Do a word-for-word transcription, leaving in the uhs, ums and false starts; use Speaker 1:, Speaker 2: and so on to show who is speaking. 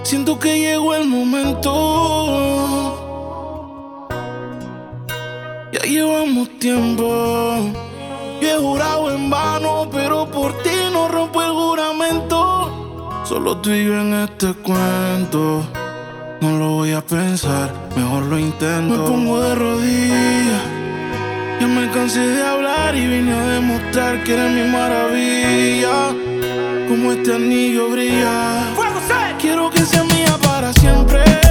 Speaker 1: Siento que llegó el momento. Ya llevamos tiempo. Yo he jurado en vano, pero por ti no rompo el juramento. Solo tú y yo en este cuento. No lo voy a pensar, mejor lo intento. Me pongo de rodillas. Ya me cansé de hablar y vine a demostrar que eres mi maravilla. Como este anillo brilla. Quiero que sea mía para siempre.